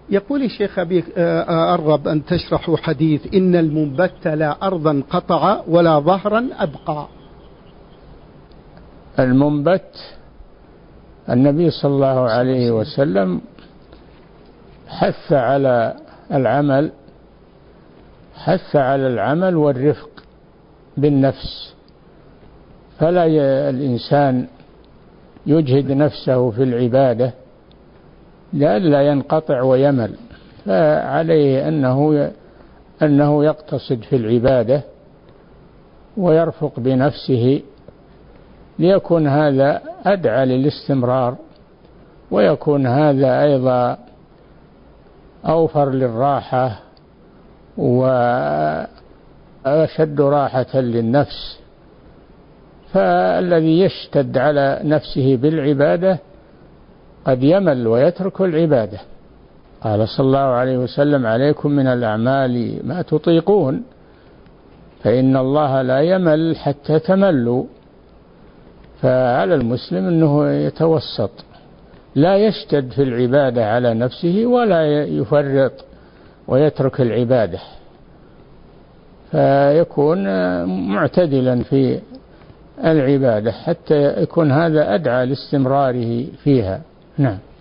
يقول الشيخ أبي أرغب أن تشرحوا حديث إن المنبت لا أرضا قطع ولا ظهرا أبقى. المنبت النبي صلى الله عليه وسلم حث على العمل والرفق بالنفس، فلا الإنسان يجهد نفسه في العبادة لئلا ينقطع ويمل، فعليه أنه يقتصد في العبادة ويرفق بنفسه ليكون هذا أدعى للاستمرار، ويكون هذا أيضا أوفر للراحة وأشد راحة للنفس. فالذي يشتد على نفسه بالعبادة قد يمل ويترك العبادة. قال صلى الله عليه وسلم: عليكم من الأعمال ما تطيقون، فإن الله لا يمل حتى تملوا. فعلى المسلم أنه يتوسط، لا يشتد في العبادة على نفسه ولا يفرط ويترك العبادة، فيكون معتدلا في العبادة حتى يكون هذا أدعى لاستمراره فيها. نعم.